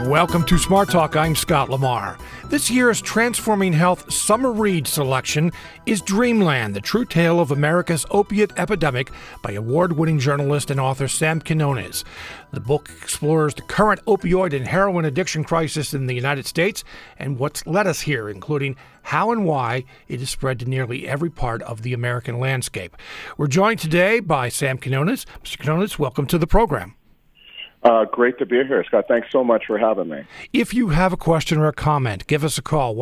Welcome to Smart Talk. I'm Scott Lamar. This year's Transforming Health Summer Read selection is Dreamland, the true tale of America's opiate epidemic by award-winning journalist and author Sam Quinones. The book explores the current opioid and heroin addiction crisis in the United States and what's led us here, including how and why it is spread to nearly every part of the American landscape. We're joined today by Sam Quinones. Mr. Quinones, welcome to the program. Great to be here, Scott. Thanks so much for having me. If you have a question or a comment, give us a call,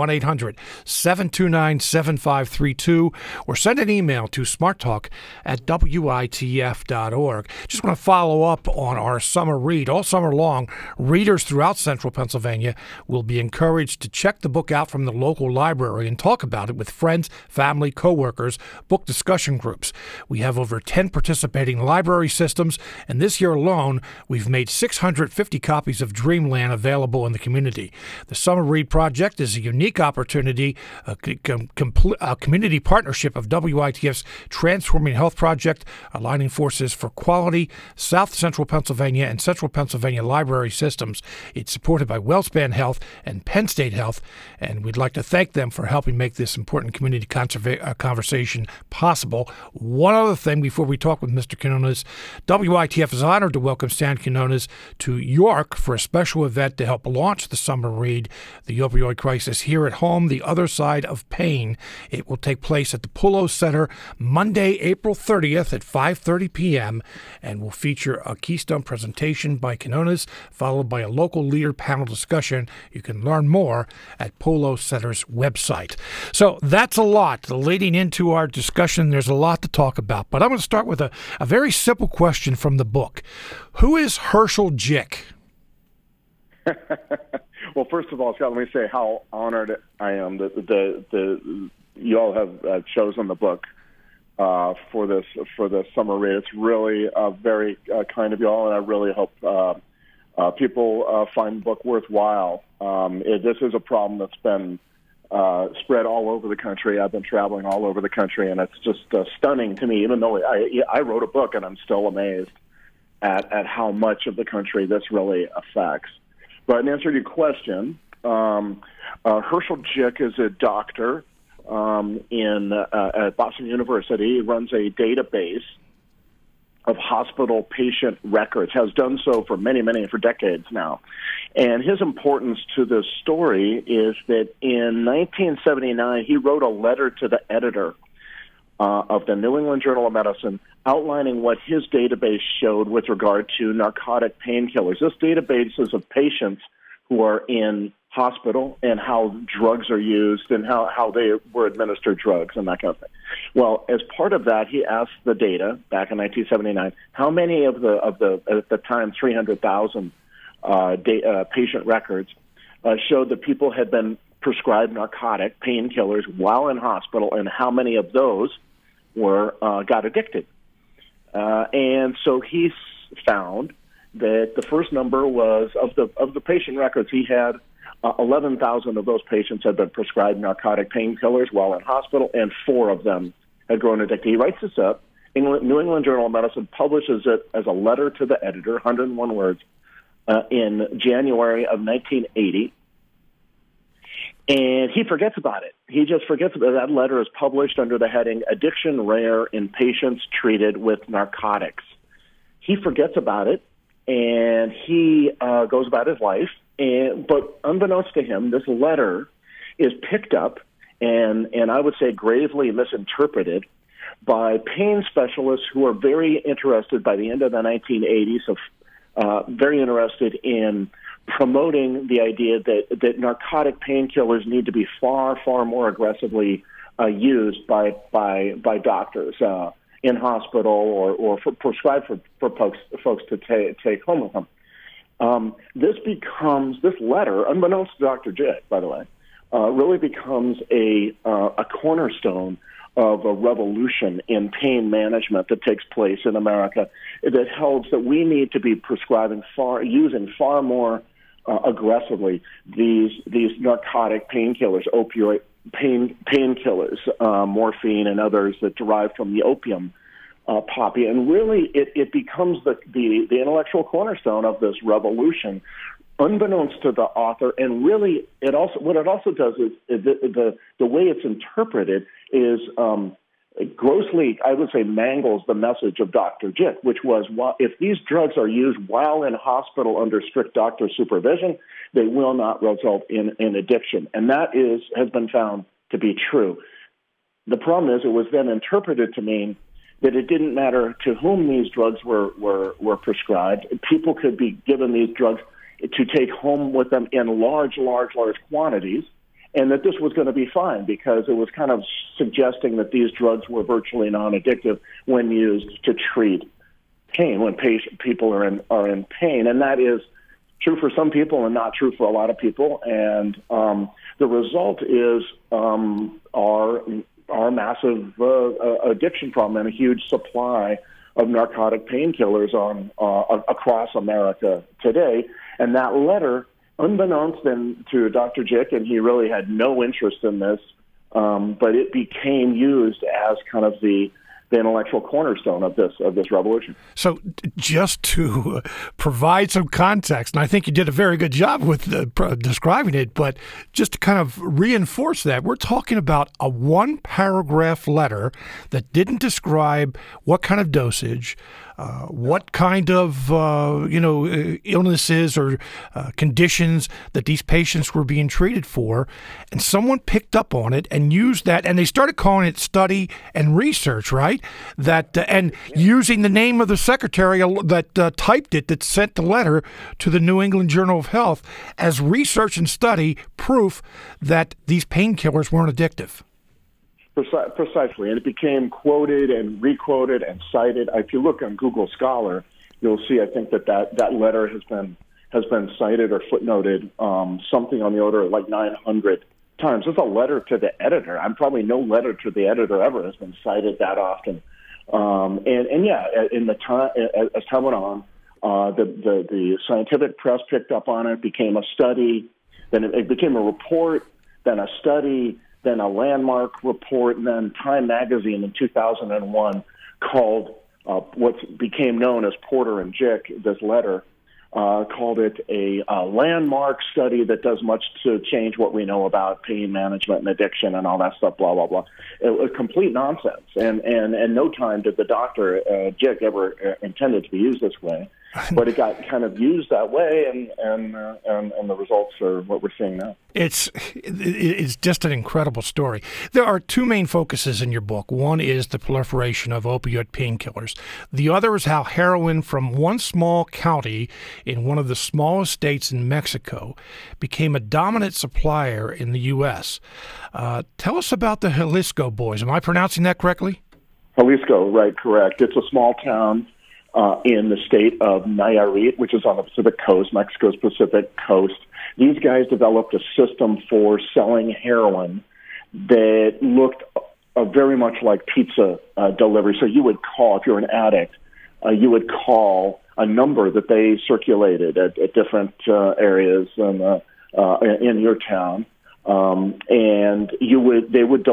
1-800-729-7532, or send an email to smarttalk@witf.org. Just want to follow up on our summer read. All summer long, readers throughout central Pennsylvania will be encouraged to check the book out from the local library and talk about it with friends, family, coworkers, book discussion groups. We have over 10 participating library systems, and this year alone, we've made 650 copies of Dreamland available in the community. The Summer Read Project is a unique opportunity, a community partnership of WITF's Transforming Health Project, aligning forces for quality, South Central Pennsylvania and Central Pennsylvania library systems. It's supported by WellSpan Health and Penn State Health, and we'd like to thank them for helping make this important community conversation possible. One other thing before we talk with Mr. Quinones, WITF is honored to welcome Sam Quinones to York for a special event to help launch the Summer Read, the opioid crisis here at home, the other side of pain. It will take place at the Pullo Center Monday, April 30th at 5:30 p.m. and will feature a keystone presentation by Quinones, followed by a local leader panel discussion. You can learn more at Pullo Center's website. So that's a lot. Leading into our discussion, there's a lot to talk about, but I'm going to start with a very simple question from the book. Who is Herschel Jick? Well, first of all, Scott, let me say how honored I am that you all have chosen the book for this summer read. It's really very kind of you all, and I really hope people find the book worthwhile. This is a problem that's been spread all over the country. I've been traveling all over the country, and it's just stunning to me. Even though I wrote a book, and I'm still amazed at how much of the country this really affects. But in answer to your question, Herschel Jick is a doctor at Boston University. He runs a database of hospital patient records, has done so for for decades now. And his importance to this story is that in 1979, he wrote a letter to the editor of the New England Journal of Medicine outlining what his database showed with regard to narcotic painkillers. This database is of patients who are in hospital and how drugs are used and how they were administered drugs and that kind of thing. Well, as part of that, he asked the data back in 1979, how many of the at the time 300,000 patient records showed that people had been prescribed narcotic painkillers while in hospital, and how many of those got addicted. And so he found that the first number was of the patient records he had, 11,000 of those patients had been prescribed narcotic painkillers while in hospital, and 4 of them had grown addicted. He writes this up. New England Journal of Medicine publishes it as a letter to the editor, 101 words, in January of 1980. And he forgets about it. He just forgets about it. That letter is published under the heading Addiction Rare in Patients Treated with Narcotics. He forgets about it, and he goes about his life. But unbeknownst to him, this letter is picked up and I would say gravely misinterpreted by pain specialists who are very interested by the end of the 1980s, very interested in promoting the idea that narcotic painkillers need to be far, far more aggressively used by doctors in hospital or prescribed for folks to take home with them. This letter, unbeknownst to Dr. Jick, by the way, really becomes a cornerstone of a revolution in pain management that takes place in America that holds that we need to be using far more aggressively these narcotic painkillers, opioid painkillers, morphine and others that derive from the opium poppy. And really it becomes the intellectual cornerstone of this revolution unbeknownst to the author, and really, what it also does is the way it's interpreted is grossly, I would say, mangles the message of Dr. Jick, which was, if these drugs are used while in hospital under strict doctor supervision, they will not result in addiction, and that has been found to be true. The problem is, it was then interpreted to mean that it didn't matter to whom these drugs were prescribed. People could be given these drugs to take home with them in large quantities, and that this was going to be fine because it was kind of suggesting that these drugs were virtually non-addictive when used to treat pain, when people are in pain. And that is true for some people and not true for a lot of people. And the result is our massive addiction problem and a huge supply of narcotic painkillers across America today. And that letter, unbeknownst to Dr. Jick, and he really had no interest in this, but it became used as kind of the intellectual cornerstone of this revolution. So just to provide some context, and I think you did a very good job with describing it, but just to kind of reinforce that, we're talking about a one-paragraph letter that didn't describe what kind of dosage, what kind of illnesses or conditions that these patients were being treated for, and someone picked up on it and used that, and they started calling it study and research, right? Using the name of the secretary that typed it, that sent the letter to the New England Journal of Health as research and study proof that these painkillers weren't addictive. Precisely, and it became quoted and requoted and cited. If you look on Google Scholar, you'll see, I think, that letter has been cited or footnoted something on the order of like 900 times. It's a letter to the editor. Probably no letter to the editor ever has been cited that often. In the time as time went on, the scientific press picked up on it, became a study, then it became a report, then a study, then a landmark report, and then Time Magazine in 2001 called what became known as Porter and Jick, this letter, called it a landmark study that does much to change what we know about pain management and addiction and all that stuff, blah, blah, blah. It was complete nonsense. And no time did the doctor, Jick, ever intended to be used this way. But it got kind of used that way, and the results are what we're seeing now. It's just an incredible story. There are two main focuses in your book. One is the proliferation of opioid painkillers. The other is how heroin from one small county in one of the smallest states in Mexico became a dominant supplier in the U.S. Tell us about the Jalisco Boys. Am I pronouncing that correctly? Jalisco, right, correct. It's a small town in the state of Nayarit, which is on the Pacific coast, Mexico's Pacific coast. These guys developed a system for selling heroin that looked very much like pizza delivery. So you would call, if you're an addict, you would call a number that they circulated at different areas in your town. And you would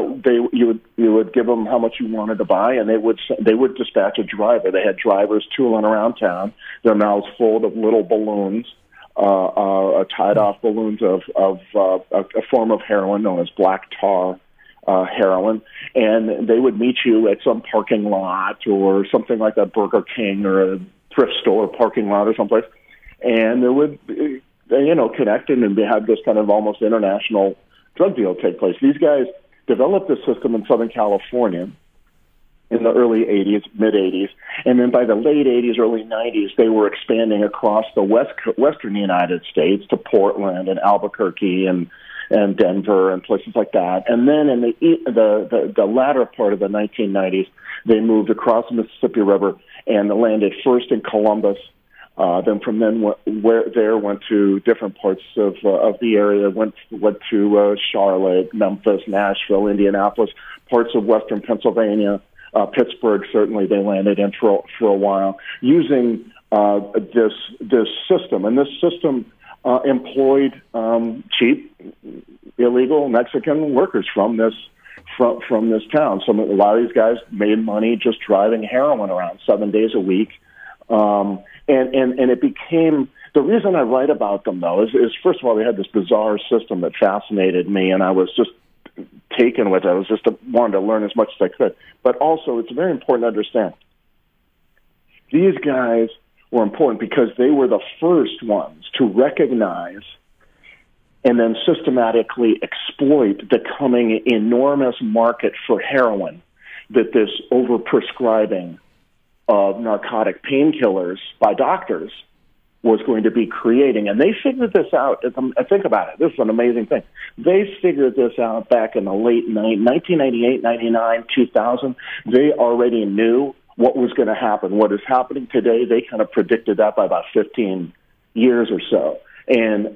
give them how much you wanted to buy, and they would dispatch a driver. They had drivers tooling around town, their mouths full of little balloons, tied off balloons of a form of heroin known as black tar heroin, and they would meet you at some parking lot or something like that, Burger King or a thrift store parking lot or someplace, and there would connected and they had this kind of almost international drug deal take place. These guys developed this system in Southern California in the early 80s, mid-80s, and then by the late 80s, early 90s, they were expanding across the western United States to Portland and Albuquerque and Denver and places like that. And then in the latter part of the 1990s, they moved across the Mississippi River and landed first in Columbus. Then from then went to different parts of the area. Went to Charlotte, Memphis, Nashville, Indianapolis, parts of western Pennsylvania, Pittsburgh. Certainly, they landed in for a while using this system. And this system employed cheap, illegal Mexican workers from this town. A lot of these guys made money just driving heroin around 7 days a week. And it became The reason I write about them, though, is first of all, they had this bizarre system that fascinated me, and I was just taken with it. I was just wanted to learn as much as I could. But also, it's very important to understand, these guys were important because they were the first ones to recognize and then systematically exploit the coming enormous market for heroin that this overprescribing of narcotic painkillers by doctors was going to be creating. And they figured this out. Think about it. This is an amazing thing. They figured this out back in the late 1998, 99, 2000. They already knew what was going to happen. What is happening today, they kind of predicted that by about 15 years or so. And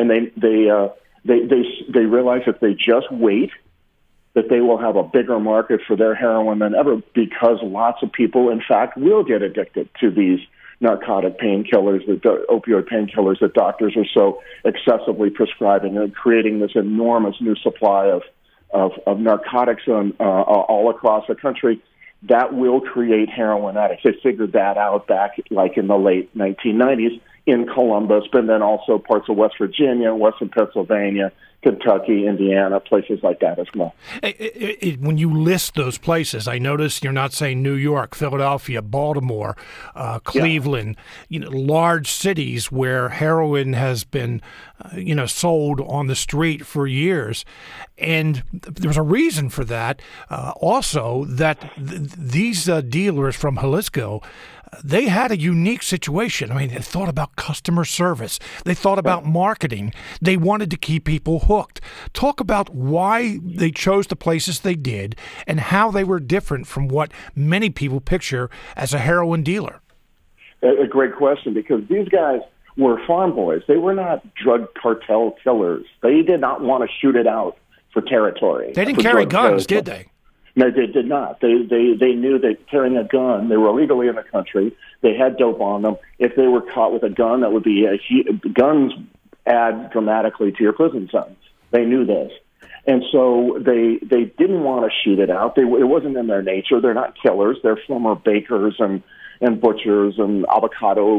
they realize if they just wait, that they will have a bigger market for their heroin than ever, because lots of people, in fact, will get addicted to these narcotic painkillers, the opioid painkillers that doctors are so excessively prescribing, and creating this enormous new supply of narcotics all across the country. That will create heroin addicts. They figured that out back like in the late 1990s in Columbus, but then also parts of West Virginia, Western Pennsylvania, Kentucky, Indiana, places like that as well. When you list those places, I notice you're not saying New York, Philadelphia, Baltimore, Cleveland, large cities where heroin has been, sold on the street for years. And there's a reason for that. Also, that these dealers from Jalisco, they had a unique situation. I mean, they thought about customer service. They thought about marketing. They wanted to keep people hooked. Talk about why they chose the places they did and how they were different from what many people picture as a heroin dealer. A great question, because these guys were farm boys. They were not drug cartel killers. They did not want to shoot it out for territory. They didn't carry guns, did they? No, they did not. They knew that carrying a gun, they were illegally in the country. They had dope on them. If they were caught with a gun, that would be guns add dramatically to your prison sentence. They knew this. And so they didn't want to shoot it out. It wasn't in their nature. They're not killers. They're former bakers and butchers and avocado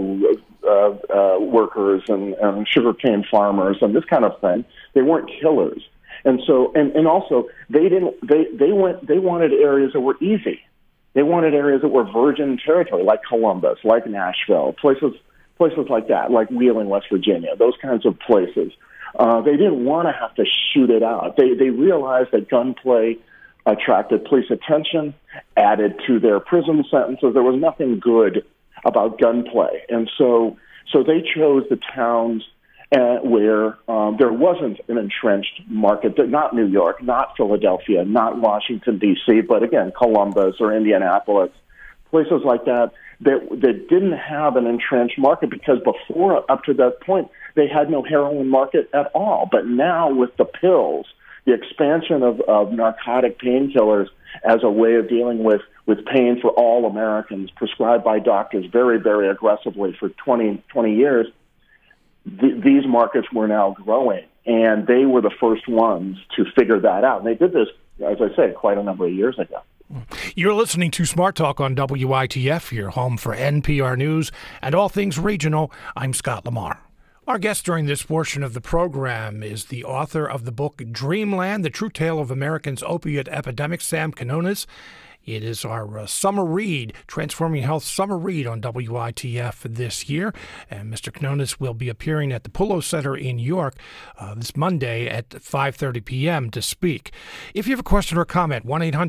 workers and sugarcane farmers and this kind of thing. They weren't killers. And so, and also, they wanted areas that were easy. They wanted areas that were virgin territory, like Columbus, like Nashville, places like that, like Wheeling, West Virginia, those kinds of places. They didn't want to have to shoot it out. They realized that gunplay attracted police attention, added to their prison sentences. There was nothing good about gunplay, and so they chose the towns where there wasn't an entrenched market, not New York, not Philadelphia, not Washington, D.C., but again, Columbus or Indianapolis, places like that didn't have an entrenched market, because before, up to that point, they had no heroin market at all. But now with the pills, the expansion of narcotic painkillers as a way of dealing with pain for all Americans, prescribed by doctors very, very aggressively for 20 years, these markets were now growing, and they were the first ones to figure that out. And they did this, as I say, quite a number of years ago. You're listening to Smart Talk on WITF, your home for NPR News and all things regional. I'm Scott Lamar. Our guest during this portion of the program is the author of the book Dreamland, The True Tale of America's Opiate Epidemic, Sam Quinones. It is our summer read, Transforming Health summer read on WITF this year. And Mr. Quinones will be appearing at the Pullo Center in York this Monday at 5:30 p.m. to speak. If you have a question or comment,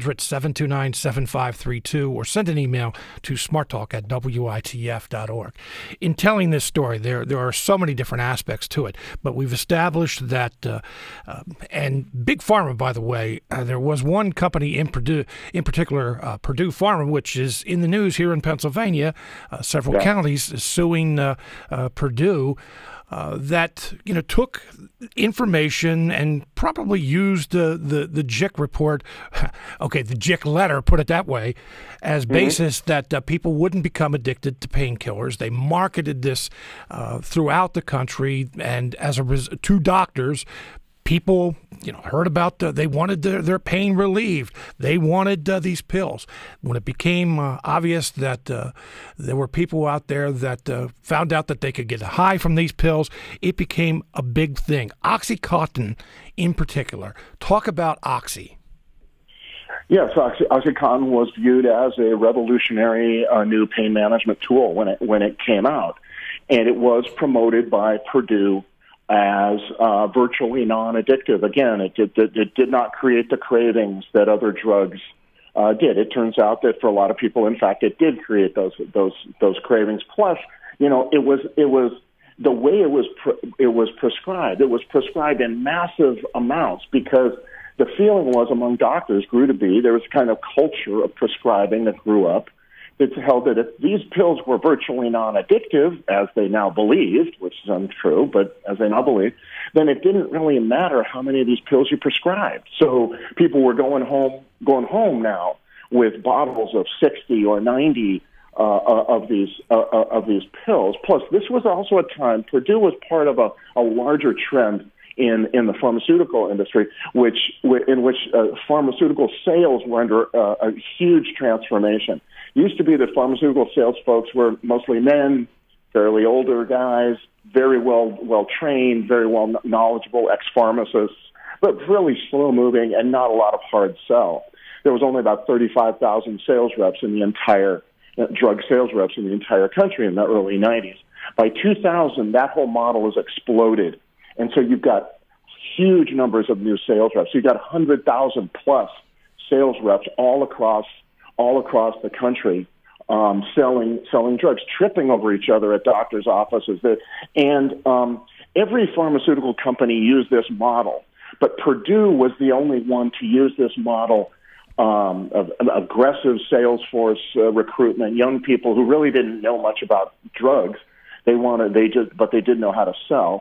1-800-729-7532, or send an email to smarttalk@witf.org. In telling this story, there are so many different aspects to it, but we've established that, and Big Pharma, by the way, there was one company in particular, Purdue Pharma, which is in the news here in Pennsylvania, several counties suing Purdue, that took information and probably used the JIC report, the JIC letter, put it that way, as basis that people wouldn't become addicted to painkillers. They marketed this throughout the country, and as to doctors, people, heard about they wanted their pain relieved. They wanted these pills. When it became obvious that there were people out there that found out that they could get high from these pills, it became a big thing. OxyContin in particular. Talk about Oxy. Yes, OxyContin was viewed as a revolutionary new pain management tool when it came out, and it was promoted by Purdue as virtually non-addictive. Again, it did not create the cravings that other drugs did. It turns out that for a lot of people, in fact, it did create those cravings. Plus, it was the way it was prescribed. It was prescribed in massive amounts because the feeling was among doctors grew to be there was a kind of culture of prescribing that grew up. It's held that if these pills were virtually non-addictive, as they now believed, which is untrue, but as they now believe, then it didn't really matter how many of these pills you prescribed. So people were going home now with bottles of 60 or 90 of these pills. Plus, this was also a time Purdue was part of a larger trend in the pharmaceutical industry, in which pharmaceutical sales were under a huge transformation. Used to be that pharmaceutical sales folks were mostly men, fairly older guys, very well trained, very well knowledgeable ex-pharmacists, but really slow moving and not a lot of hard sell. There was only about 35,000 sales reps in the entire drug sales reps in the entire country in the early 90s. By 2000, that whole model has exploded, and so you've got huge numbers of new sales reps. You've got 100,000 plus sales reps all across the country selling drugs, tripping over each other at doctors' offices. And every pharmaceutical company used this model, but Purdue was the only one to use this model of aggressive sales force recruitment, young people who really didn't know much about drugs. But they did know how to sell.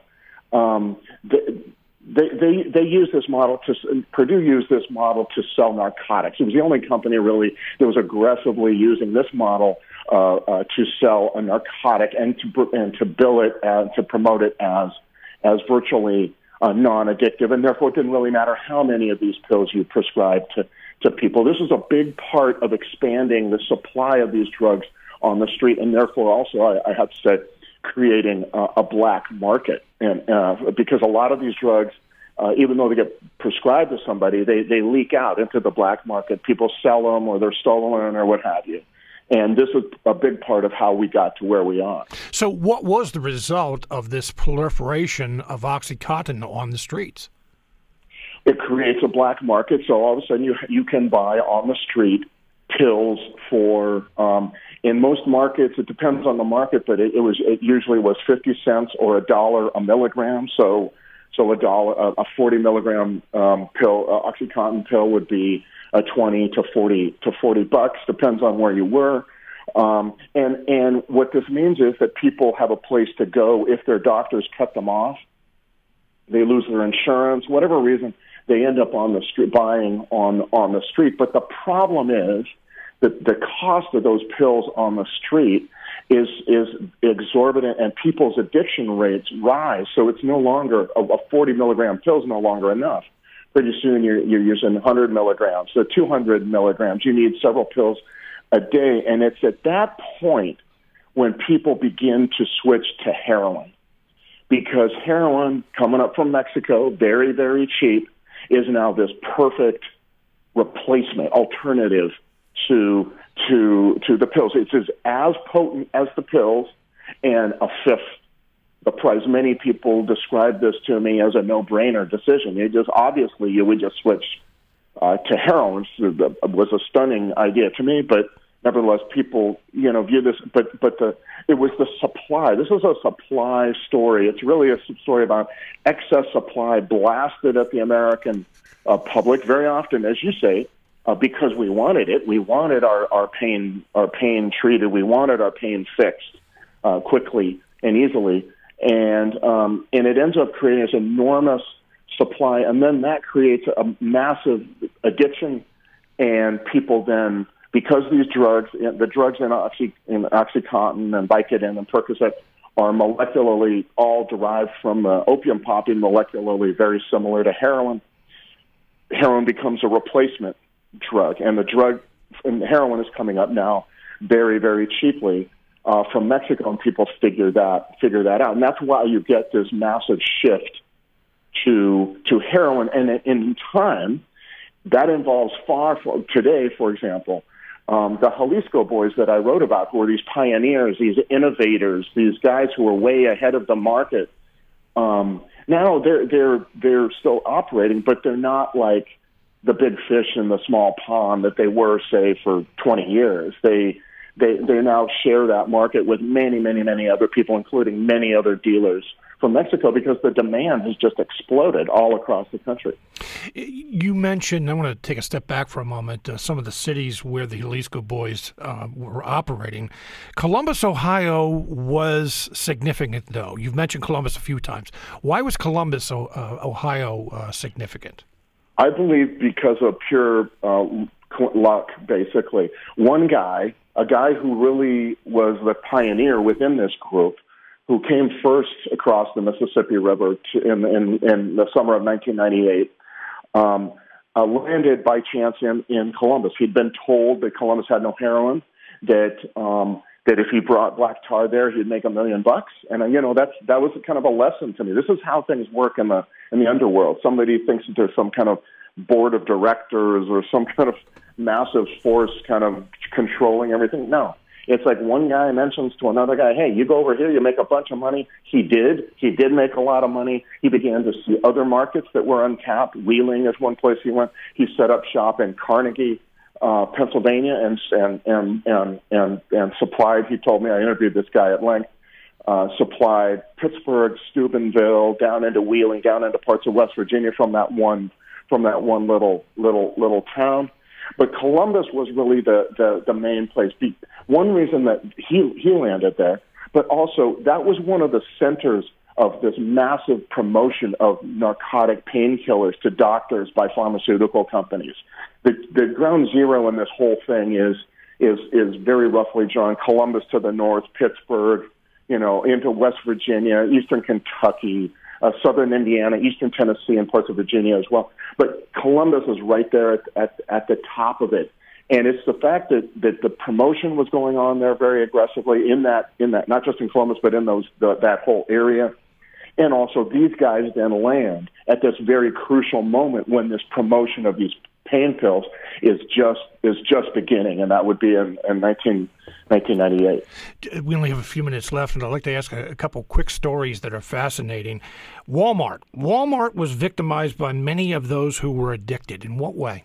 They used this model Purdue used this model to sell narcotics. It was the only company really that was aggressively using this model to sell a narcotic and to bill it and to promote it as virtually non-addictive, and therefore it didn't really matter how many of these pills you prescribed to people. This is a big part of expanding the supply of these drugs on the street, and therefore also I have to say, creating a black market, and because a lot of these drugs, even though they get prescribed to somebody, they leak out into the black market. People sell them, or they're stolen, or what have you. And this is a big part of how we got to where we are. So, what was the result of this proliferation of OxyContin on the streets? It creates a black market. So all of a sudden, you can buy on the street pills for. In most markets, it depends on the market, but it usually was 50 cents or $1 a milligram. So a 40 milligram pill, OxyContin pill, would be 20 to 40 bucks, depends on where you were. And what this means is that people have a place to go if their doctors cut them off. They lose their insurance, whatever reason, they end up on the street buying on the street. But the problem is that the cost of those pills on the street is exorbitant, and people's addiction rates rise. So it's no longer a 40 milligram pill is no longer enough. Pretty soon you're using 100 milligrams, so 200 milligrams. You need several pills a day, and it's at that point when people begin to switch to heroin, because heroin, coming up from Mexico, very, very cheap, is now this perfect replacement alternative to the pills. It's as potent as the pills and a fifth the price. Many people describe this to me as a no-brainer decision. You would just switch to heroin. It was a stunning idea to me, but nevertheless, people view this. But it was the supply. This is a supply story. It's really a story about excess supply blasted at the American public very often, as you say. Because we wanted it, we wanted our pain treated, we wanted our pain fixed quickly and easily, and it ends up creating this enormous supply, and then that creates a massive addiction, and people then, because these drugs, the drugs in OxyContin and Vicodin and Percocet, are molecularly all derived from opium poppy, molecularly very similar to heroin. Heroin becomes a replacement drug, and heroin is coming up now very, very cheaply from Mexico, and people figure that out, and that's why you get this massive shift to heroin, and in time, that involves today, for example, the Jalisco boys that I wrote about, who are these pioneers, these innovators, these guys who are way ahead of the market. Now they're still operating, but they're not like the big fish in the small pond that they were, say, for 20 years. They now share that market with many, many, many other people, including many other dealers from Mexico, because the demand has just exploded all across the country. You mentioned, I want to take a step back for a moment, some of the cities where the Jalisco boys were operating. Columbus, Ohio was significant, though. You've mentioned Columbus a few times. Why was Columbus, Ohio significant? I believe because of pure luck, basically. One guy, a guy who really was the pioneer within this group, who came first across the Mississippi River in the summer of 1998, landed by chance in Columbus. He'd been told that Columbus had no heroin, that if he brought black tar there, he'd make $1 million. And that was kind of a lesson to me. This is how things work in the underworld. Somebody thinks that there's some kind of board of directors or some kind of massive force kind of controlling everything. No. It's like one guy mentions to another guy, hey, you go over here, you make a bunch of money. He did. He did make a lot of money. He began to see other markets that were untapped. Wheeling is one place he went. He set up shop in Carnegie, Pennsylvania, and supplied. He told me, I interviewed this guy at length. Supplied Pittsburgh, Steubenville, down into Wheeling, down into parts of West Virginia from that one little town. But Columbus was really the main place. One reason that he landed there, but also that was one of the centers of this massive promotion of narcotic painkillers to doctors by pharmaceutical companies. The ground zero in this whole thing is very roughly drawn. Columbus to the north, Pittsburgh, into West Virginia, eastern Kentucky, southern Indiana, eastern Tennessee, and parts of Virginia as well. But Columbus is right there at the top of it. And it's the fact that the promotion was going on there very aggressively in that not just in Columbus, but in that whole area. And also these guys then land at this very crucial moment when this promotion of these pain pills is just beginning, and that would be in 1998. We only have a few minutes left, and I'd like to ask a couple quick stories that are fascinating. Walmart was victimized by many of those who were addicted. In what way?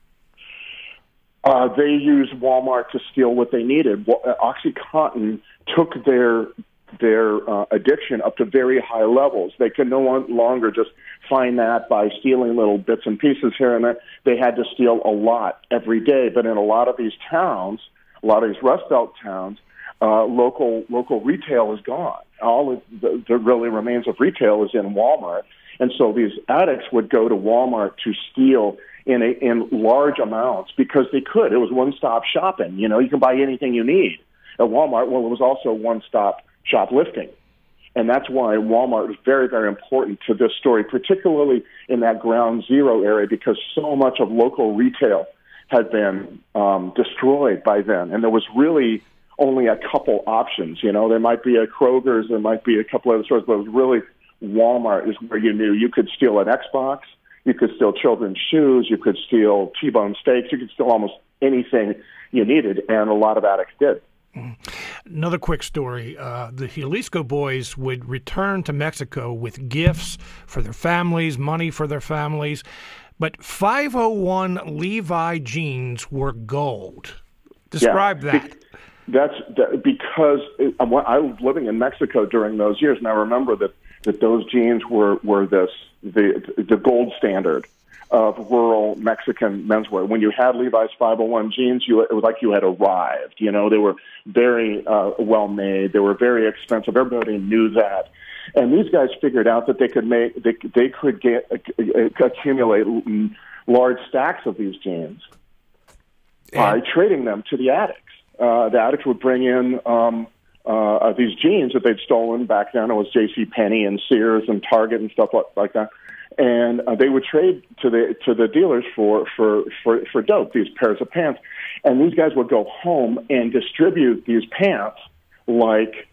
They used Walmart to steal what they needed. OxyContin took their addiction up to very high levels. They could no longer just find that by stealing little bits and pieces here and there. They had to steal a lot every day. But in a lot of these towns, a lot of these Rust Belt towns, local retail is gone. All of the really remains of retail is in Walmart. And so these addicts would go to Walmart to steal in large amounts because they could. It was one-stop shopping. You can buy anything you need at Walmart. Well, it was also one-stop shoplifting. And that's why Walmart is very, very important to this story, particularly in that ground zero area, because so much of local retail had been destroyed by then. And there was really only a couple options. There might be a Kroger's, there might be a couple other stores, but it was really Walmart is where you knew you could steal an Xbox, you could steal children's shoes, you could steal T-bone steaks, you could steal almost anything you needed, and a lot of addicts did. Another quick story. The Jalisco boys would return to Mexico with gifts for their families, money for their families, but 501 Levi jeans were gold. Describe that. That's because I was living in Mexico during those years, and I remember that those jeans were the gold standard of rural Mexican menswear. When you had Levi's 501 jeans, it was like you had arrived. They were very well made. They were very expensive. Everybody knew that. And these guys figured out that they could accumulate large stacks of these jeans by trading them to the addicts. The addicts would bring in a these jeans that they'd stolen back then. It was J.C. Penney and Sears and Target and stuff like that. And they would trade to the dealers for dope, these pairs of pants. And these guys would go home and distribute these pants like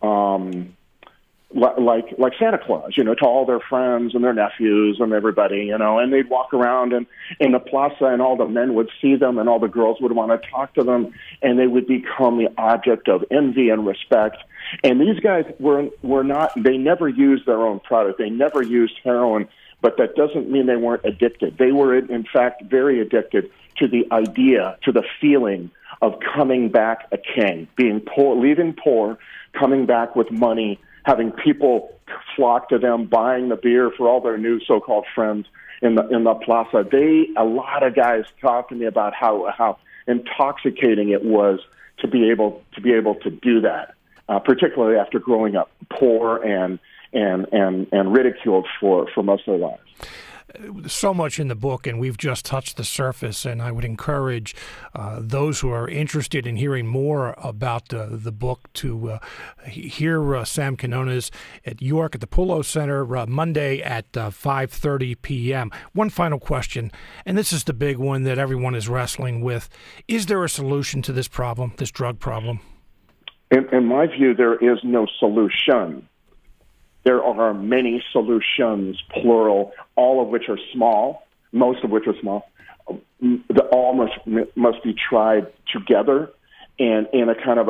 Santa Claus, to all their friends and their nephews and everybody, and they'd walk around in the plaza, and all the men would see them, and all the girls would want to talk to them, and they would become the object of envy and respect. And these guys they never used their own product. They never used heroin, but that doesn't mean they weren't addicted. They were, in fact, very addicted to the idea, to the feeling of coming back a king, being poor, leaving poor, coming back with money, having people flock to them, buying the beer for all their new so-called friends in the plaza. A lot of guys talk to me about how intoxicating it was to be able to do that, particularly after growing up poor and ridiculed for most of their lives. So much in the book, and we've just touched the surface, and I would encourage those who are interested in hearing more about the book to hear Sam Quinones at York at the Pullo Center Monday at 5:30 p.m. One final question, and this is the big one that everyone is wrestling with. Is there a solution to this problem, this drug problem? In my view, there is no solution. There are many solutions, plural, all of which are small, most of which are small. All must be tried together and in a kind of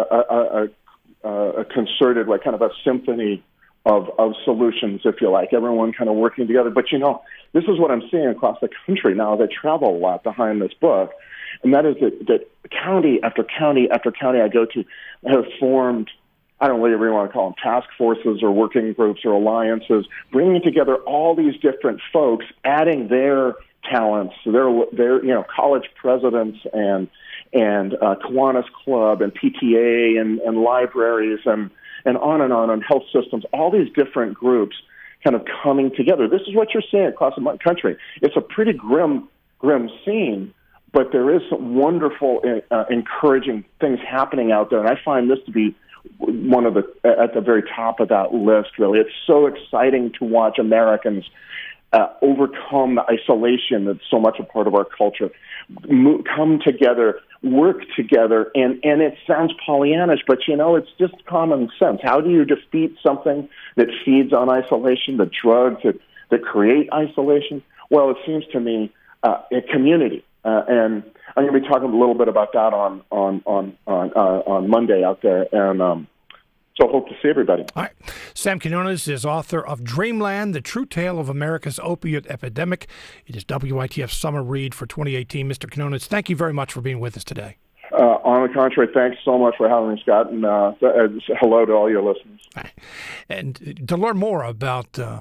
a concerted way, kind of a symphony of solutions, if you like, everyone kind of working together. But, this is what I'm seeing across the country now as I travel a lot behind this book, and that is that county after county after county I go to have formed, I don't know whatever you want to call them, task forces or working groups or alliances, bringing together all these different folks, adding their talents, their college presidents and Kiwanis Club and PTA and libraries and on and health systems, all these different groups kind of coming together. This is what you're seeing across the country. It's a pretty grim scene, but there is some wonderful, encouraging things happening out there, and I find this to be one of at the very top of that list, really. It's so exciting to watch Americans overcome the isolation that's so much a part of our culture, come together, work together, and it sounds Pollyannish, but it's just common sense. How do you defeat something that feeds on isolation, the drugs that create isolation? Well, it seems to me a community, and I'm going to be talking a little bit about that on Monday out there, and so hope to see everybody. All right. Sam Quinones is author of Dreamland, The True Tale of America's Opioid Epidemic. It is WITF's summer read for 2018. Mr. Quinones, thank you very much for being with us today. On the contrary, thanks so much for having me, Scott, and hello to all your listeners. And to learn more about the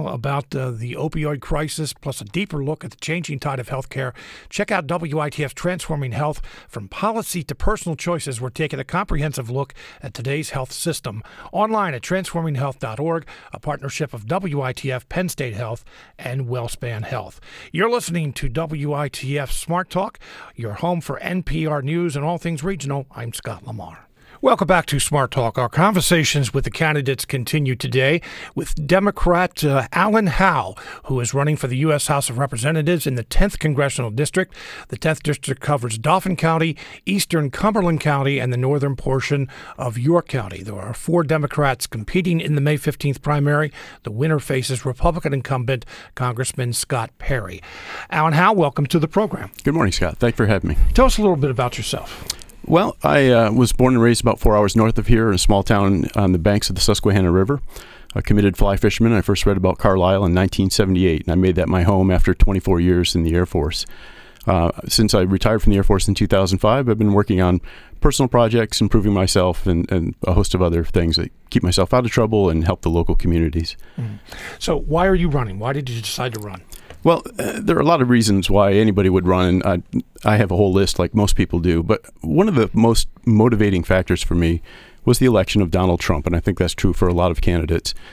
opioid crisis, plus a deeper look at the changing tide of healthcare, check out WITF's Transforming Health. From policy to personal choices, we're taking a comprehensive look at today's health system. Online at transforminghealth.org, a partnership of WITF, Penn State Health, and WellSpan Health. You're listening to WITF Smart Talk, your home for NPR News and all things regional. I'm Scott Lamar. Welcome back to Smart Talk. Our conversations with the candidates continue today with Democrat Alan Howe, who is running for the U.S. House of Representatives in the 10th Congressional District. The 10th District covers Dauphin County, eastern Cumberland County, and the northern portion of York County. There are 4 Democrats competing in the May 15th primary. The winner faces Republican incumbent Congressman Scott Perry. Alan Howe, welcome to the program. Good morning, Scott. Thanks for having me. Tell us a little bit about yourself. Well, I was born and raised about 4 hours north of here in a small town on the banks of the Susquehanna River. A committed fly fisherman. I first read about Carlisle in 1978, and I made that my home after 24 years in the Air Force. Since I retired from the Air Force in 2005, I've been working on personal projects, improving myself, and a host of other things that keep myself out of trouble and help the local communities. Mm. So why are you running? Why did you decide to run? Well, there are a lot of reasons why anybody would run, and I have a whole list like most people do. But one of the most motivating factors for me was the election of Donald Trump, and I think that's true for a lot of candidates.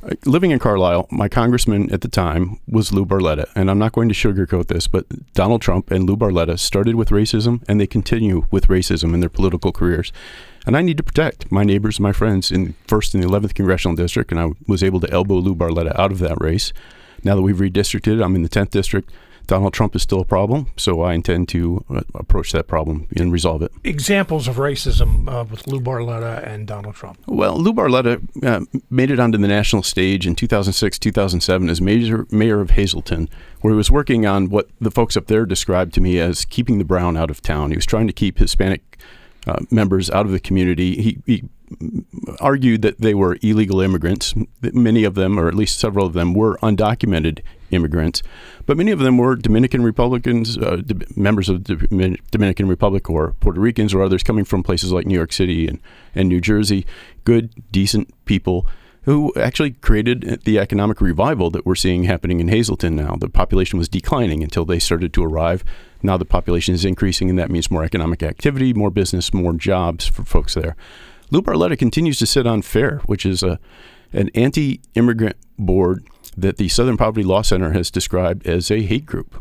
Living in Carlisle, my congressman at the time was Lou Barletta, and I'm not going to sugarcoat this, but Donald Trump and Lou Barletta started with racism, and they continue with racism in their political careers. And I need to protect my neighbors and my friends in the 11th Congressional District, and I was able to elbow Lou Barletta out of that race. Now that we've redistricted, I'm in the 10th District. Donald Trump is still a problem, so I intend to approach that problem and resolve it. Examples of racism with Lou Barletta and Donald Trump. Well, Lou Barletta made it onto the national stage in 2006, 2007 as mayor of Hazleton, where he was working on what the folks up there described to me as keeping the brown out of town. He was trying to keep Hispanic members out of the community. He argued that they were illegal immigrants. Many of them, or at least several of them, were undocumented immigrants, but many of them were Dominican Republicans, members of the Dominican Republic, or Puerto Ricans, or others coming from places like New York City and New Jersey. Good, decent people who actually created the economic revival that we're seeing happening in Hazleton now. The population was declining until they started to arrive. Now the population is increasing, and that means more economic activity, more business, more jobs for folks there. Lou Barletta continues to sit on FAIR, which is an anti-immigrant board that the Southern Poverty Law Center has described as a hate group.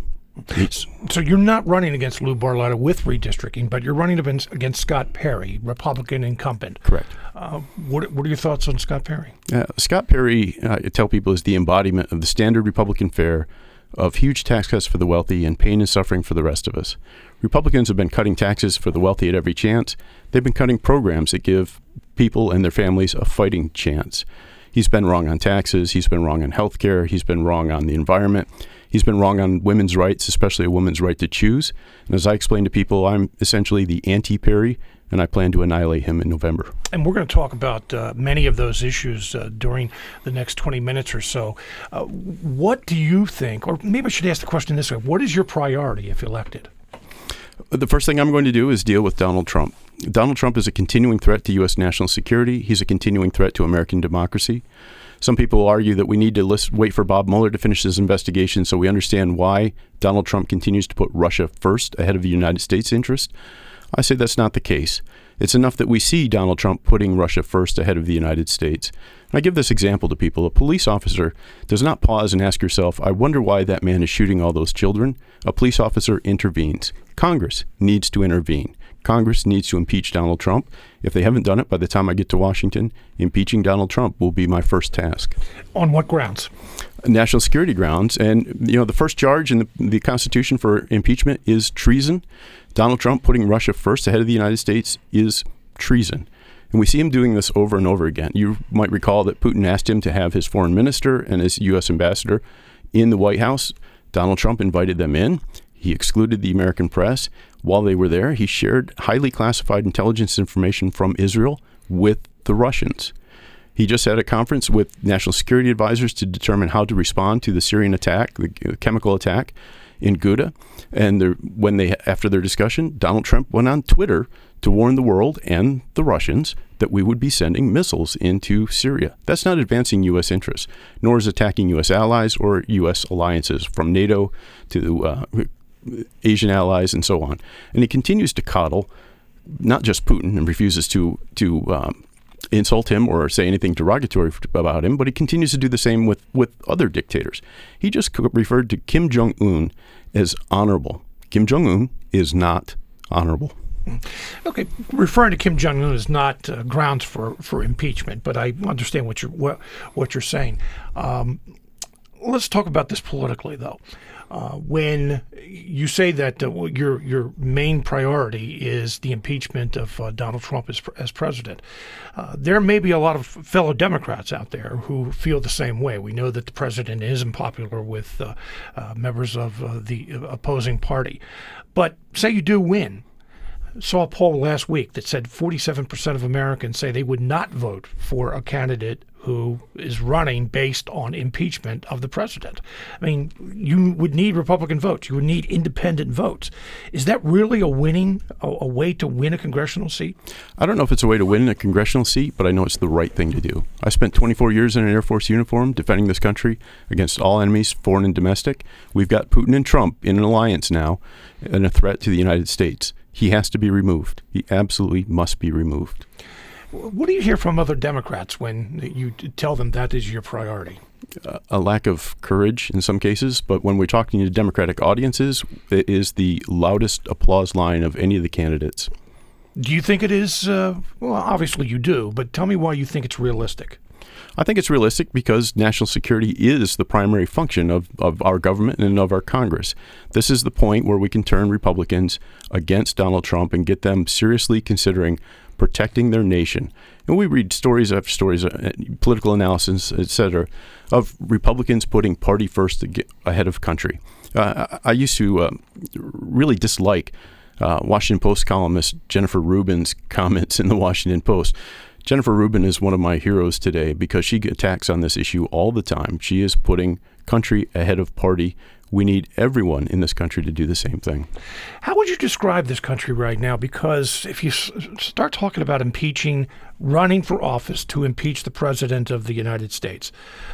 So you're not running against Lou Barletta with redistricting, but you're running against Scott Perry, Republican incumbent. Correct. What are your thoughts on Scott Perry? Scott Perry, I tell people, is the embodiment of the standard Republican fare of huge tax cuts for the wealthy and pain and suffering for the rest of us. Republicans have been cutting taxes for the wealthy at every chance. They've been cutting programs that give people and their families a fighting chance. He's been wrong on taxes. He's been wrong on health care. He's been wrong on the environment. He's been wrong on women's rights, especially a woman's right to choose. And as I explain to people, I'm essentially the anti-Perry, and I plan to annihilate him in November. And we're going to talk about many of those issues during the next 20 minutes or so. What do you think, or maybe I should ask the question this way, what is your priority if elected? The first thing I'm going to do is deal with Donald Trump. Donald Trump is a continuing threat to U.S. national security. He's a continuing threat to American democracy. Some people argue that we need to wait for Bob Mueller to finish his investigation so we understand why Donald Trump continues to put Russia first ahead of the United States' interest. I say that's not the case. It's enough that we see Donald Trump putting Russia first ahead of the United States. And I give this example to people. A police officer does not pause and ask yourself, I wonder why that man is shooting all those children. A police officer intervenes. Congress needs to intervene. Congress needs to impeach Donald Trump. If they haven't done it by the time I get to Washington, impeaching Donald Trump will be my first task. On what grounds? National security grounds. And, the first charge in the Constitution for impeachment is treason. Donald Trump putting Russia first ahead of the United States is treason. And we see him doing this over and over again. You might recall that Putin asked him to have his foreign minister and his U.S. ambassador in the White House. Donald Trump invited them in. He excluded the American press. While they were there, he shared highly classified intelligence information from Israel with the Russians. He just had a conference with national security advisors to determine how to respond to the Syrian attack, the chemical attack in Ghouta. And after their discussion, Donald Trump went on Twitter to warn the world and the Russians that we would be sending missiles into Syria. That's not advancing U.S. interests, nor is attacking U.S. allies or U.S. alliances from NATO to Asian allies and so on. And he continues to coddle not just Putin and refuses to insult him or say anything derogatory about him, but he continues to do the same with other dictators. He just referred to Kim Jong-un as honorable. Kim Jong-un is not honorable. Okay, referring to Kim Jong-un is not grounds for impeachment, but I understand what you're saying. Let's talk about this politically, though. When you say that your main priority is the impeachment of Donald Trump as president, there may be a lot of fellow Democrats out there who feel the same way. We know that the president is unpopular with members of the opposing party. But say you do win. Saw a poll last week that said 47% of Americans say they would not vote for a candidate who is running based on impeachment of the president. I mean, you would need Republican votes. You would need independent votes. Is that really a way to win a congressional seat? I don't know if it's a way to win a congressional seat, but I know it's the right thing to do. I spent 24 years in an Air Force uniform defending this country against all enemies, foreign and domestic. We've got Putin and Trump in an alliance now and a threat to the United States. He has to be removed. He absolutely must be removed. What do you hear from other Democrats when you tell them that is your priority? A lack of courage in some cases, but when we're talking to Democratic audiences, it is the loudest applause line of any of the candidates. Do you think it is? Well, obviously you do, but tell me why you think it's realistic. I think it's realistic because national security is the primary function of our government and of our Congress. This is the point where we can turn Republicans against Donald Trump and get them seriously considering protecting their nation. And we read stories after stories, political analysis, et cetera, of Republicans putting party first ahead of country. I used to really dislike Washington Post columnist Jennifer Rubin's comments in the Washington Post. Jennifer Rubin is one of my heroes today because she attacks on this issue all the time. She is putting country ahead of party. We need everyone in this country to do the same thing. How would you describe this country right now? Because if you start talking about impeaching, running for office to impeach the president of the United States,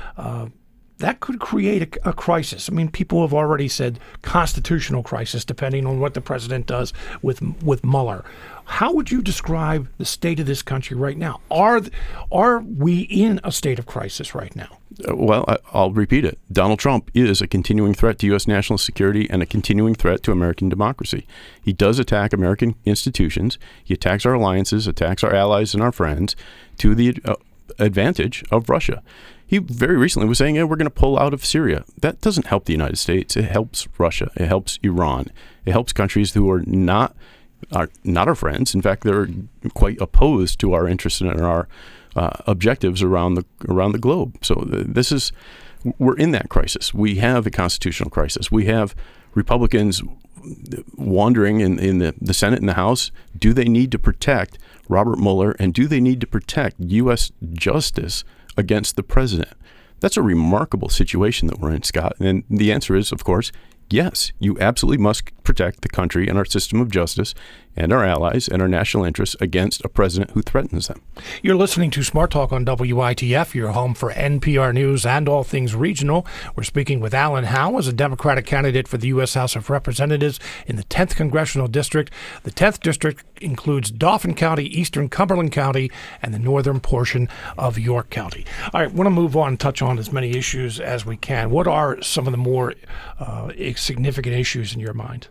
that could create a crisis. I mean, people have already said constitutional crisis, depending on what the president does with Mueller. How would you describe the state of this country right now? Are we in a state of crisis right now? Well, I'll repeat it. Donald Trump is a continuing threat to U.S. national security and a continuing threat to American democracy. He does attack American institutions. He attacks our alliances, attacks our allies and our friends to the advantage of Russia. He very recently was saying, we're going to pull out of Syria. That doesn't help the United States. It helps Russia. It helps Iran. It helps countries who are not our friends. In fact, they're quite opposed to our interests and our objectives around the globe. So we're in that crisis. We have a constitutional crisis. We have Republicans wandering in the Senate and the House. Do they need to protect Robert Mueller, and do they need to protect U.S. justice against the president? That's a remarkable situation that we're in, Scott. And the answer is, of course, yes, you absolutely must protect the country and our system of justice and our allies and our national interests against a president who threatens them. You're listening to Smart Talk on WITF, your home for NPR News and all things regional. We're speaking with Alan Howe as a Democratic candidate for the U.S. House of Representatives in the 10th Congressional District. The 10th District includes Dauphin County, Eastern Cumberland County, and the northern portion of York County. All right, I want to move on and touch on as many issues as we can. What are some of the more significant issues in your mind?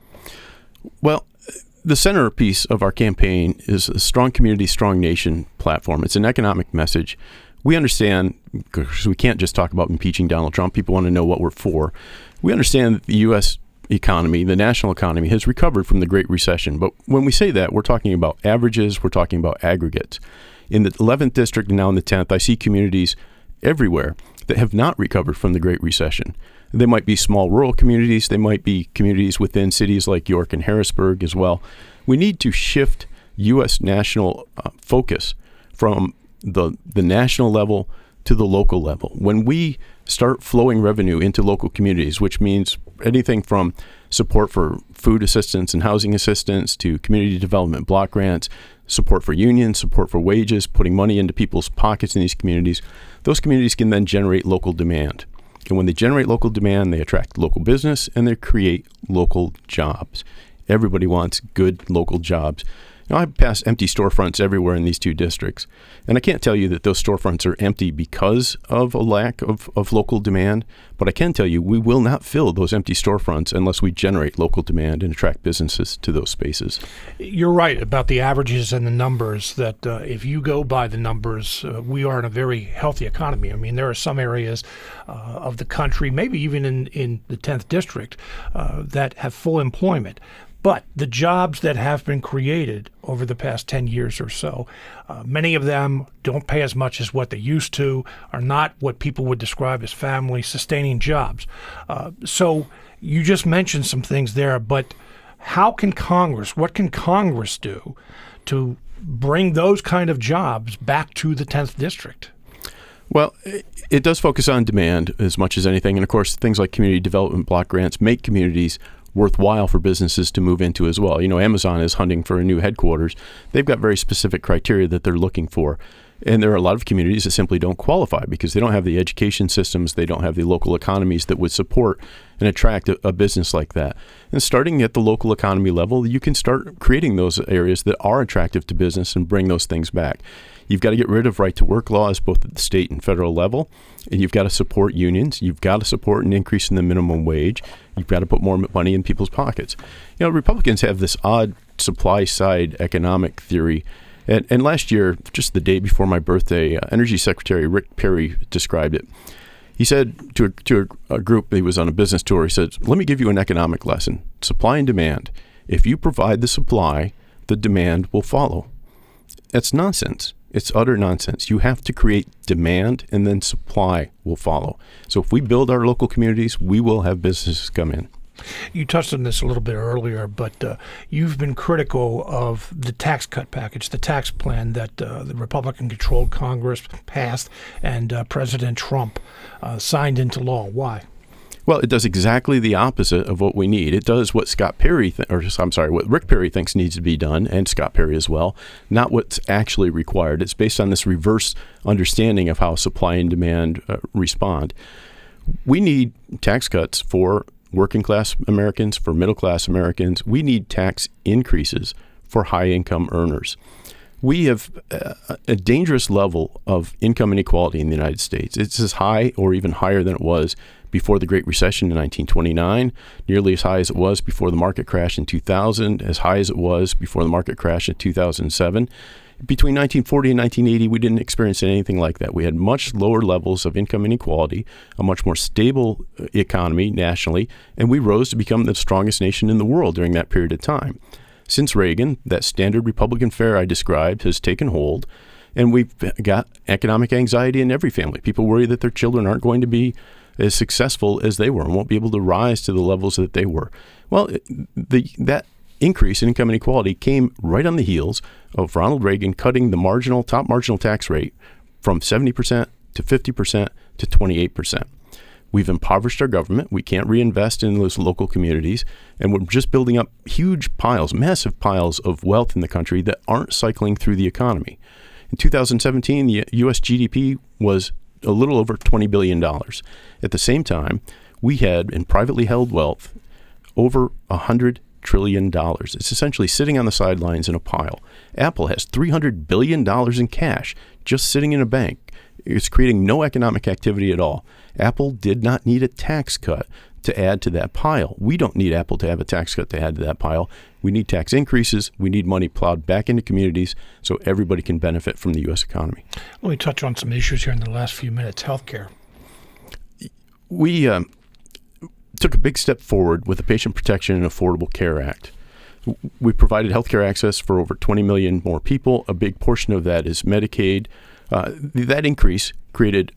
Well, the centerpiece of our campaign is a Strong Community, Strong Nation platform. It's an economic message. We understand, because we can't just talk about impeaching Donald Trump. People want to know what we're for. We understand that the U.S. economy, the national economy, has recovered from the Great Recession. But when we say that, we're talking about averages. We're talking about aggregates. In the 11th District and now in the 10th, I see communities everywhere that have not recovered from the Great Recession. They might be small rural communities. They might be communities within cities like York and Harrisburg as well. We need to shift U.S. national focus from the national level to the local level. When we start flowing revenue into local communities, which means anything from support for food assistance and housing assistance to community development block grants, support for unions, support for wages, putting money into people's pockets in these communities, those communities can then generate local demand. And when they generate local demand, they attract local business and they create local jobs. Everybody wants good local jobs. Now, I pass empty storefronts everywhere in these two districts, and I can't tell you that those storefronts are empty because of a lack of local demand, but I can tell you we will not fill those empty storefronts unless we generate local demand and attract businesses to those spaces. You're right about the averages and the numbers, that if you go by the numbers, we are in a very healthy economy. I mean, there are some areas of the country, maybe even in the 10th District, that have full employment. But the jobs that have been created over the past 10 years or so, many of them don't pay as much as what they used to, are not what people would describe as family-sustaining jobs. So you just mentioned some things there, but what can Congress do to bring those kind of jobs back to the 10th District? Well, it does focus on demand as much as anything. And, of course, things like community development block grants make communities worthwhile for businesses to move into as well. You know, Amazon is hunting for a new headquarters. They've got very specific criteria that they're looking for. And there are a lot of communities that simply don't qualify because they don't have the education systems, they don't have the local economies that would support and attract a business like that. And starting at the local economy level, you can start creating those areas that are attractive to business and bring those things back. You've got to get rid of right-to-work laws, both at the state and federal level. And you've got to support unions. You've got to support an increase in the minimum wage. You've got to put more money in people's pockets. Republicans have this odd supply-side economic theory. And last year, just the day before my birthday, Energy Secretary Rick Perry described it. He said to a group, he was on a business tour, he said, let me give you an economic lesson. Supply and demand. If you provide the supply, the demand will follow. That's nonsense. It's utter nonsense. You have to create demand, and then supply will follow. So if we build our local communities, we will have businesses come in. You touched on this a little bit earlier, but you've been critical of the tax cut package, the tax plan that the Republican-controlled Congress passed and President Trump signed into law. Why? Well, it does exactly the opposite of what we need. It does what what Rick Perry thinks needs to be done, and Scott Perry as well, not what's actually required. It's based on this reverse understanding of how supply and demand respond. We need tax cuts for working class Americans, for middle class Americans. We need tax increases for high income earners. We have a dangerous level of income inequality in the United States. It's as high or even higher than it was before the Great Recession in 1929, nearly as high as it was before the market crash in 2000, as high as it was before the market crash in 2007. Between 1940 and 1980, we didn't experience anything like that. We had much lower levels of income inequality, a much more stable economy nationally, and we rose to become the strongest nation in the world during that period of time. Since Reagan, that standard Republican fare I described has taken hold, and we've got economic anxiety in every family. People worry that their children aren't going to be as successful as they were and won't be able to rise to the levels that they were. Well, that increase in income inequality came right on the heels of Ronald Reagan cutting the top marginal tax rate from 70% to 50% to 28%. We've impoverished our government. We can't reinvest in those local communities. And we're just building up huge piles, massive piles of wealth in the country that aren't cycling through the economy. In 2017, the U.S. GDP was a little over $20 billion. At the same time, we had in privately held wealth over $100 trillion. It's essentially sitting on the sidelines in a pile. Apple has $300 billion in cash just sitting in a bank. It's creating no economic activity at all. Apple did not need a tax cut to add to that pile. We don't need Apple to have a tax cut to add to that pile. We need tax increases. We need money plowed back into communities so everybody can benefit from the U.S. economy. Let me touch on some issues here in the last few minutes. Healthcare. We took a big step forward with the Patient Protection and Affordable Care Act. We provided healthcare access for over 20 million more people. A big portion of that is Medicaid. That increase created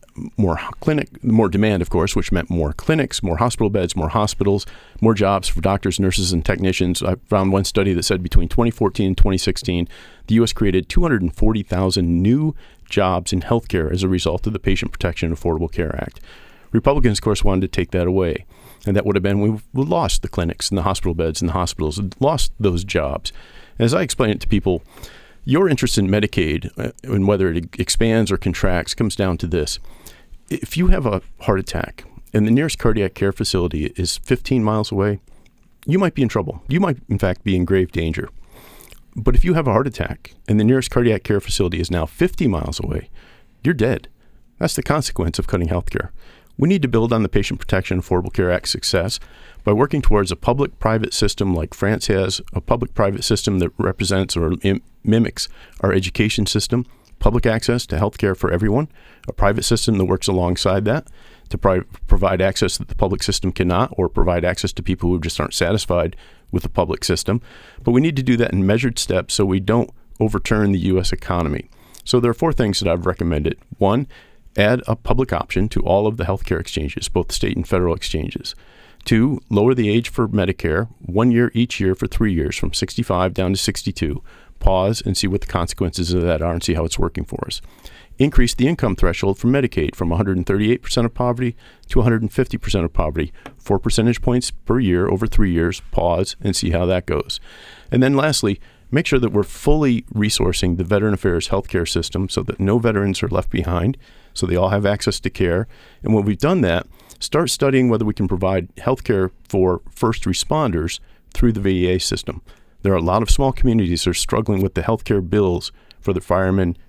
more demand, of course, which meant more clinics, more hospital beds, more hospitals, more jobs for doctors, nurses, and technicians. I found one study that said between 2014 and 2016, the U.S. created 240,000 new jobs in healthcare as a result of the Patient Protection and Affordable Care Act. Republicans, of course, wanted to take that away. And that would have been, we lost the clinics and the hospital beds and the hospitals, lost those jobs. As I explain it to people, your interest in Medicaid and whether it expands or contracts comes down to this. If you have a heart attack and the nearest cardiac care facility is 15 miles away, you might be in trouble. You might, in fact, be in grave danger. But if you have a heart attack and the nearest cardiac care facility is now 50 miles away, you're dead. That's the consequence of cutting health care. We need to build on the Patient Protection and Affordable Care Act success by working towards a public-private system like France has, a public-private system that represents or mimics our education system, public access to health care for everyone, a private system that works alongside that to provide access that the public system cannot, or provide access to people who just aren't satisfied with the public system. But we need to do that in measured steps so we don't overturn the U.S. economy. So there are 4 things that I've recommended. 1, add a public option to all of the healthcare exchanges, both state and federal exchanges. 2, lower the age for Medicare 1 year each year for 3 years, from 65 down to 62. Pause and see what the consequences of that are and see how it's working for us. Increase the income threshold for Medicaid from 138% of poverty to 150% of poverty, 4 percentage points per year over 3 years. Pause and see how that goes. And then lastly, make sure that we're fully resourcing the Veteran Affairs healthcare system so that no veterans are left behind, so they all have access to care. And when we've done that, start studying whether we can provide health care for first responders through the VA system. There are a lot of small communities that are struggling with the health care bills for the firemen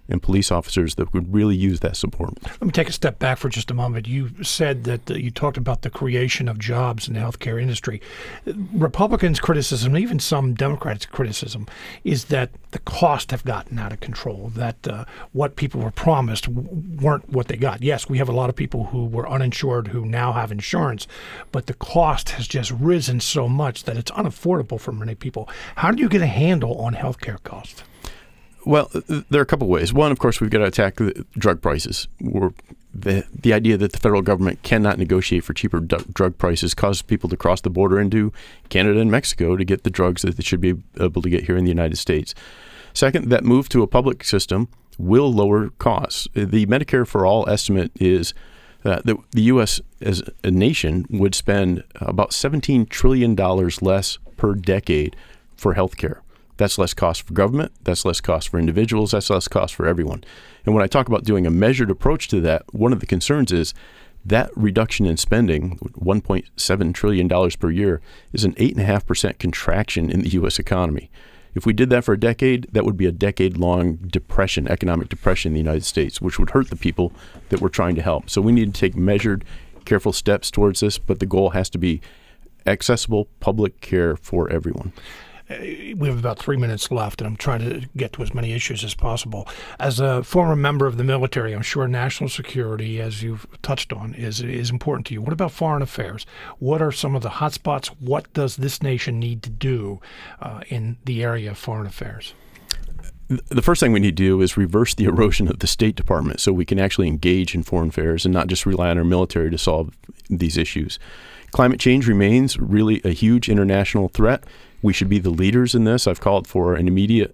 and police officers that would really use that support. Let me take a step back for just a moment. You said that you talked about the creation of jobs in the healthcare industry. Republicans' criticism, even some Democrats' criticism, is that the costs have gotten out of control, that what people were promised weren't what they got. Yes, we have a lot of people who were uninsured who now have insurance, but the cost has just risen so much that it's unaffordable for many people. How do you get a handle on healthcare costs? Well, there are a couple ways. One, of course, we've got to attack the drug prices. The idea that the federal government cannot negotiate for cheaper drug prices causes people to cross the border into Canada and Mexico to get the drugs that they should be able to get here in the United States. Second, that move to a public system will lower costs. The Medicare for All estimate is that the U.S. as a nation would spend about $17 trillion less per decade for health care. That's less cost for government, that's less cost for individuals, that's less cost for everyone. And when I talk about doing a measured approach to that, one of the concerns is that reduction in spending, $1.7 trillion per year, is an 8.5% contraction in the U.S. economy. If we did that for a decade, that would be a decade-long depression, economic depression in the United States, which would hurt the people that we're trying to help. So we need to take measured, careful steps towards this, but the goal has to be accessible public care for everyone. We have about 3 minutes left, and I'm trying to get to as many issues as possible. As a former member of the military, I'm sure national security, as you've touched on, is important to you. What about foreign affairs? What are some of the hot spots? What does this nation need to do in the area of foreign affairs? The first thing we need to do is reverse the erosion of the State Department so we can actually engage in foreign affairs and not just rely on our military to solve these issues. Climate change remains really a huge international threat. We should be the leaders in this. I've called for an immediate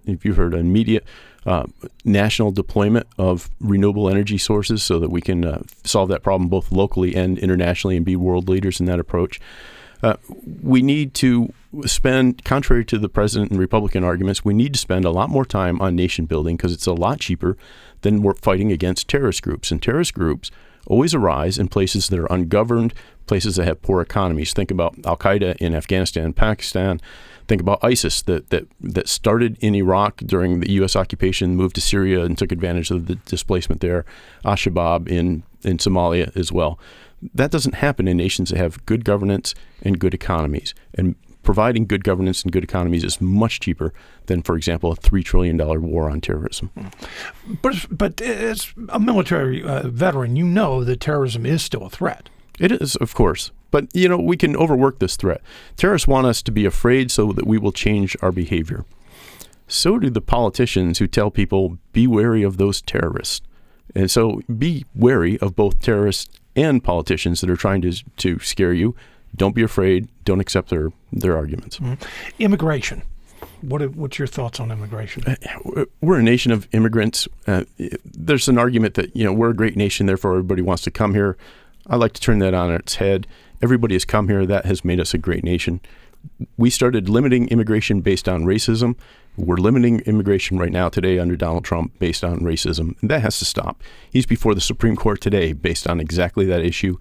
national deployment of renewable energy sources so that we can solve that problem both locally and internationally and be world leaders in that approach. We need to spend, contrary to the president and Republican arguments, we need to spend a lot more time on nation building because it's a lot cheaper than we're fighting against terrorist groups. And terrorist groups always arise in places that are ungoverned, places that have poor economies. Think about Al-Qaeda in Afghanistan and Pakistan. Think about ISIS that started in Iraq during the U.S. occupation, moved to Syria and took advantage of the displacement there. Al-Shabaab in Somalia as well. That doesn't happen in nations that have good governance and good economies. And providing good governance and good economies is much cheaper than, for example, a $3 trillion war on terrorism. But as a military veteran, you know that terrorism is still a threat. It is, of course. But, we can overwork this threat. Terrorists want us to be afraid so that we will change our behavior. So do the politicians who tell people, be wary of those terrorists. And so be wary of both terrorists and politicians that are trying to scare you. Don't be afraid. Don't accept their arguments. Mm-hmm. Immigration. What's your thoughts on immigration? We're a nation of immigrants. There's an argument that, we're a great nation, therefore everybody wants to come here. I like to turn that on its head. Everybody has come here. That has made us a great nation. We started limiting immigration based on racism. We're limiting immigration right now today under Donald Trump based on racism. And that has to stop. He's before the Supreme Court today based on exactly that issue.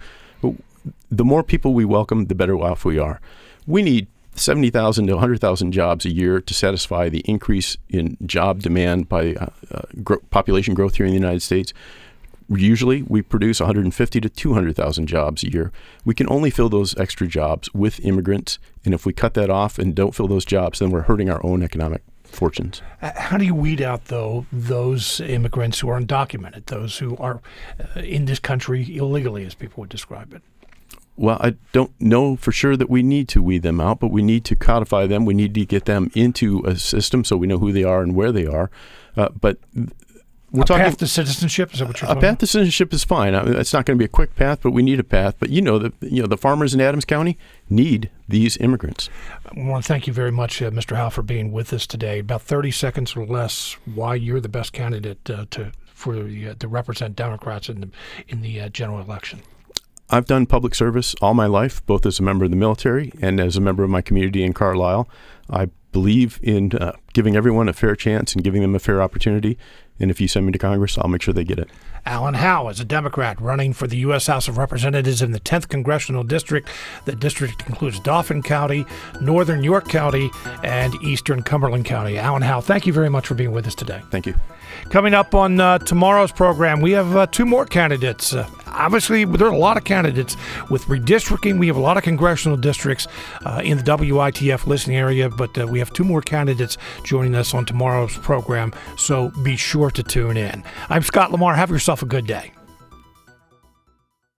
The more people we welcome, the better off we are. We need 70,000 to 100,000 jobs a year to satisfy the increase in job demand by population growth here in the United States. Usually, we produce 150 to 200,000 jobs a year. We can only fill those extra jobs with immigrants, and if we cut that off and don't fill those jobs, then we're hurting our own economic fortunes. How do you weed out, though, those immigrants who are undocumented, those who are in this country illegally, as people would describe it? Well, I don't know for sure that we need to weed them out, but we need to codify them. We need to get them into a system so we know who they are and where they are. But we're talking path to citizenship. Is that what you're talking about? A path to citizenship is fine. It's not going to be a quick path, but we need a path. But the farmers in Adams County need these immigrants. I want to thank you very much, Mr. Howe, for being with us today. About 30 seconds or less. Why you're the best candidate to represent Democrats in the general election. I've done public service all my life, both as a member of the military and as a member of my community in Carlisle. I believe in giving everyone a fair chance and giving them a fair opportunity. And if you send me to Congress, I'll make sure they get it. Alan Howe is a Democrat running for the U.S. House of Representatives in the 10th Congressional District. The district includes Dauphin County, Northern York County, and Eastern Cumberland County. Alan Howe, thank you very much for being with us today. Thank you. Coming up on tomorrow's program, we have two more candidates. Obviously, there are a lot of candidates with redistricting. We have a lot of congressional districts in the WITF listening area, but we have two more candidates joining us on tomorrow's program, so be sure to tune in. I'm Scott Lamar. Have yourself a good day.